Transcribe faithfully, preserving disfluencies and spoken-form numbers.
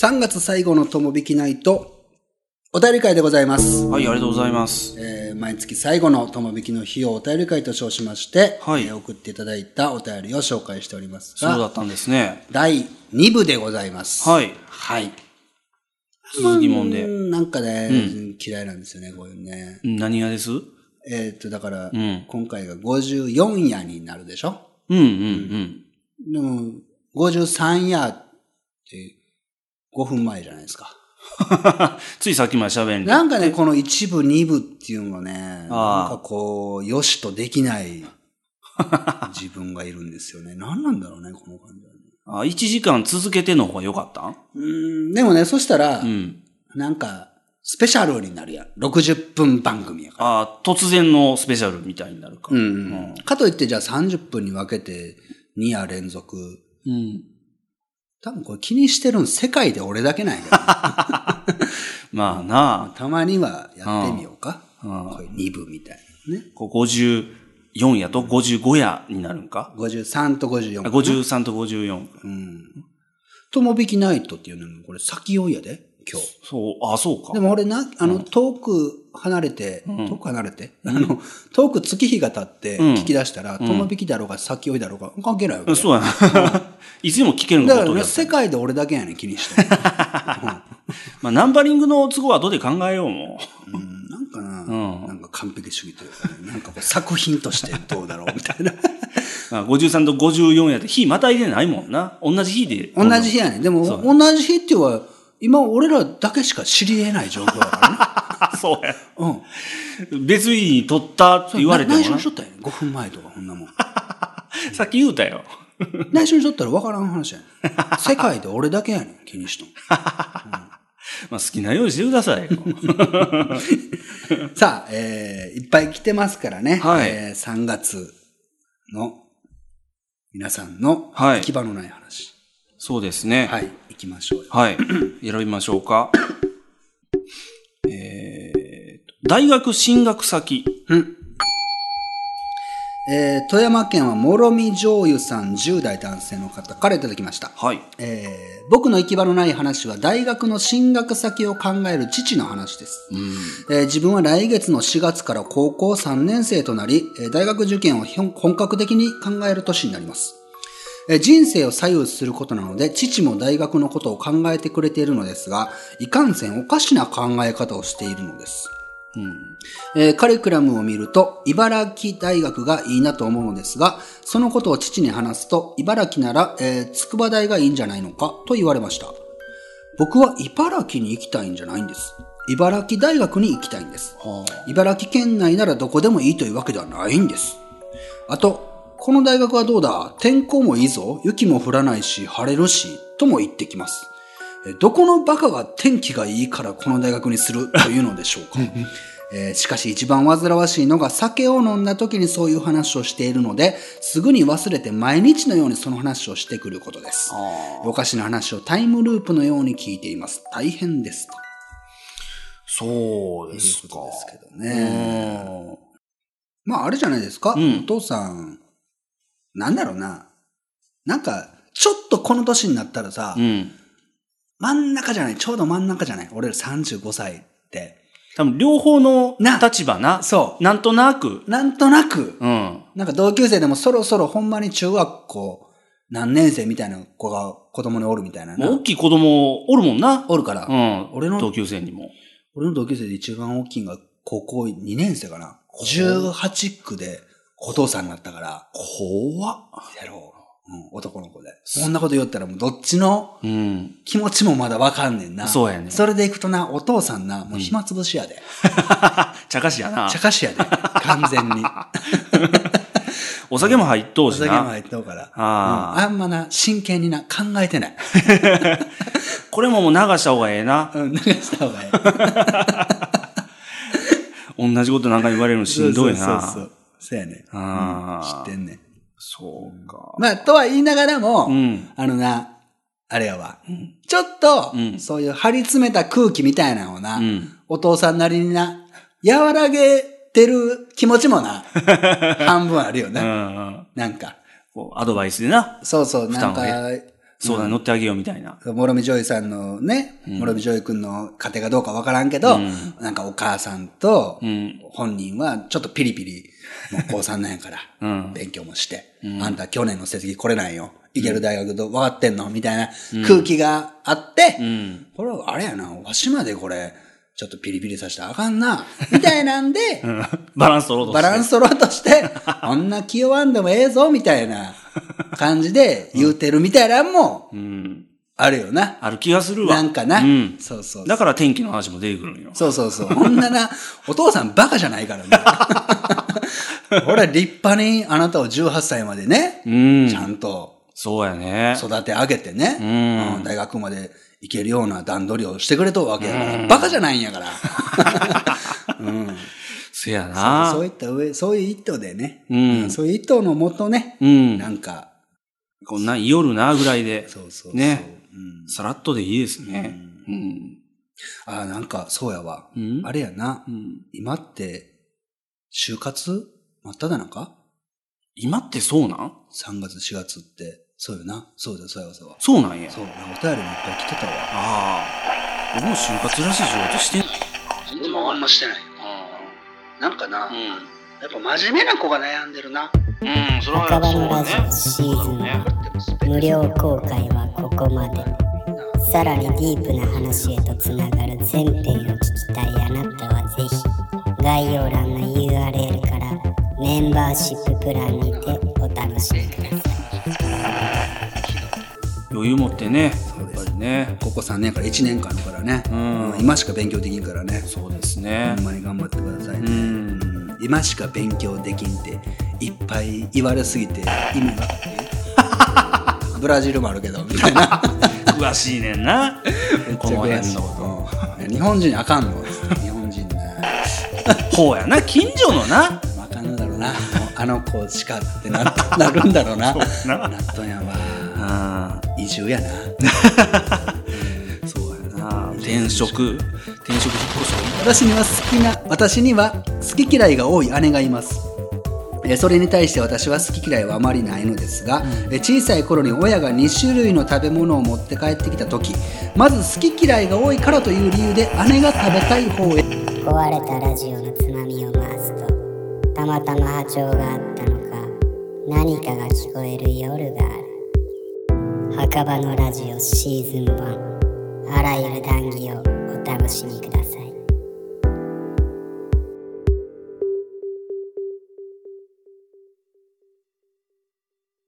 さんがつ最後のともびきナイト、お便り会でございます。 はい、ありがとうございます。 えー、毎月最後のともびきの日をお便り会と称しまして、 はい、 えー、送っていただいたお便りを紹介しておりますが、 そうだったんですね。 だいにぶでございます。 はい。 はい。 続きもんで。 なんかね、うん、嫌いなんですよね、こういうね。 何がです？ えー、っと、だから、 うん、 今回がごじゅうよん夜になるでしょ？ うんうんうん。 でも、ごじゅうさん夜ってごふんまえじゃないですか。 ついさっきまで喋んなんかね、この一部、二部っていうのがね、 あなんかこう、よしとできない自分がいるんですよね。何なんだろうね、この感じはね。 あ、いちじかん続けての方が良かったん？ うーん、でもね、そしたら、 うん、 なんか、スペシャルになるやん。ろくじゅっぷん番組やから。 ああ、突然のスペシャルみたいになるか。 うん。うん、かといって、じゃあさんじゅっぷんに分けてに夜連続。 うん。 多分これ気にしてるん世界で俺だけなんやけど、ね。 まあなあ。 たまにはやってみようか。 うん、 これに部みたいなね。 こうごじゅうよん夜とごじゅうご夜になるんか？ ごじゅうさんとごじゅうよん。 ごじゅうさんとごじゅうよん。 うん。ともびきナイトっていうのもこれ先追いやで、今日。 そう、あ、そうか。 でも俺な、あの、遠く離れて、うん、遠く離れて、うん、あの、遠く月日が経って聞き出したら、ともびきだろうが先追いだろうが関係ないわけ。 そうやな。いつでも聞けるのだから世界で俺だけやねん、気にして。うん、 まあ、ナンバリングの都合は後で考えようもう。うん、なんかな、 うん、 なんか完璧主義というか、ね、なんかこう作品としてどうだろうみたいな。 ごじゅうさんとごじゅうよんやって日またいでないもんな。同じ日で。 同じ日やねん。でも、同じ日っていうのは、今俺らだけしか知り得ない状況だからね。そうや。 うん。 別日に撮ったって言われてもな。 内緒にしとったやん。ごふんまえとか、こんなもん。 さっき言うたよ。 内緒にしとったら分からん話やねん。世界で俺だけやねん、気にしとん。うん、 まあ好きなようにしてくださいよ。 さあ、えー、いっぱい来てますからね。 はい、 えー、さんがつの皆さんの行き場のない話。はい、 そうですね。 はい、行きましょうよ。 はい。選びましょうか。えー、大学進学先。 うん。えー、富山県はもろみ醤油さんじゅう代男性の方からいただきました。 はい。 えー、僕の行き場のない話は大学の進学先を考える父の話です。うん、えー、自分は来月のしがつから高校さんねん生となり、大学受験を本格的に考える年になります。えー、人生を左右することなので、父も大学のことを考えてくれているのですが、いかんせんおかしな考え方をしているのです。うんえー、カリキュラムを見ると茨城大学がいいなと思うのですが、そのことを父に話すと、茨城なら、えー、筑波大がいいんじゃないのかと言われました。僕は茨城に行きたいんじゃないんです。茨城大学に行きたいんです。はあ、茨城県内ならどこでもいいというわけではないんです。あと、この大学はどうだ、天候もいいぞ、雪も降らないし晴れるしとも言ってきます。どこのバカが天気がいいからこの大学にするというのでしょうか。えー、しかし一番煩わしいのが、酒を飲んだ時にそういう話をしているので、すぐに忘れて毎日のようにその話をしてくることです。おかしな話をタイムループのように聞いています。大変ですと。 そうですか。 いうことですけどね。まああれじゃないですか、うん、お父さん、なんだろうな。なんか、ちょっとこの年になったらさ、うん真ん中じゃない、ちょうど真ん中じゃない。俺らさんじゅうごさいって。 多分両方の立場な。そう。なんとなく。 なんとなく。 うん。 なんか同級生でもそろそろほんまに中学校何年生みたいな子が子供におるみたいなな。 大きい子供おるもんな。 おるから。 うん。俺の同級生にも。 俺の同級生で一番大きいのが高校にねん生かな。じゅうはち区でお父さんになったから。 怖っ。 やろう。うん、男の子で。そんなこと言ったらもうどっちの気持ちもまだわかんねんな。 うん、そうやね。 それでいくとな、お父さんな、もう暇つぶしやで。 うん、茶化しやな。 茶化しやで。完全に。 お酒も入っとうしな。 お酒も入っとうから。あ,、うん、あんまな、真剣にな、考えてない。 これももう流した方がええな。 うん、流した方がええ。 同じことなんか言われるのしんどいな。 そうそうそう。そうやね。 あうん、知ってんね。 そうか。 まあ、とは言いながらも、 うん、 あのな、あれやわ、うん。ちょっと、うん、そういう張り詰めた空気みたいなのをな、うん、お父さんなりにな、和らげてる気持ちもな、半分あるよね。うんうん、なんか。 こうアドバイスでな。 そうそう、なんか、 相談に乗ってあげようみたいな。 諸見ジョイさんのね、諸見ジョイ君の家庭がどうかわからんけど、うん、なんかお母さんと本人はちょっとピリピリ、もう高さんなんやから、勉強もして、うん、あんた去年の成績これなんよ。行ける大学ど分かってんのみたいな空気があって、うん、これはあれやな、わしまでこれ、ちょっとピリピリさせたらあかんな、みたいなんで、 うん、バランス取ろうとして。 バランス取ろうとして、こんな気弱わんでもええぞ、みたいな感じで言うてるみたいなのも、うん、あるよな。 ある気がするわ。 なんかな。うん、そうそうそう。 だから天気の話も出てくるんよ。 そうそうそう。こんなな、お父さんバカじゃないからね。俺は立派にあなたをじゅうはっさいまでね、うん、ちゃんと、 そうやね。 育て上げてね、うんうん、大学まで行けるような段取りをしてくれとるわけやから、うん、バカじゃないんやから。うん、 せやなそう。そういった上、そういう意図でね、うん、そういう意図のもとね、うん、なんか、 こんな夜なぐらいで、 そうそうそうね、うん、さらっとでいいですね。うんうん、 ああ、なんかそうやわ。うん、あれやな、うん、今って、就活真っ只中？ 今ってそうなん ? さん 月しがつって。そうよな。そうだ、そうやわ、そうやわ。 そうなんや。 そう。お便りもいっぱい来てたわ。 ああ。僕も就活らしい仕事してない。 全然あんましてないよ。なんかな、うん、やっぱ真面目な子が悩んでるな。 うん、それは赤羽のラジオシーズンね。無料公開はここまで。さらにディープな話へとつながる全編を聞きたいあなたはぜひ概要欄の ユーアールエル からメンバーシッププランにてお楽しみください。 余裕持ってね、やっぱりね。 ここさんねんからいちねんかんだからね、うん、今しか勉強できんからね。 そうですね。 ほんまに頑張ってくださいね。うん、今しか勉強できんっていっぱい言われすぎて意味がブラジルもあるけどみたいな詳しいねんなこの辺のこと、 うん、日本人あかんの日本人なほうやな、近所のなあかんのだろうな、あの子しかって な, なるんだろうなななっとんやわ、移住やなそうやな、転職転職引っ越し。 私には好きな私には好き嫌いが多い姉がいます。それに対して私は好き嫌いはあまりないのですが、うん、小さい頃に親がに種類の食べ物を持って帰ってきた時、まず好き嫌いが多いからという理由で姉が食べたい方へ。 壊れたラジオのつまみを回すとたまたま波長があったのか何かが聞こえる夜がある。墓場のラジオシーズンワン、あらゆる談義をお楽しみください。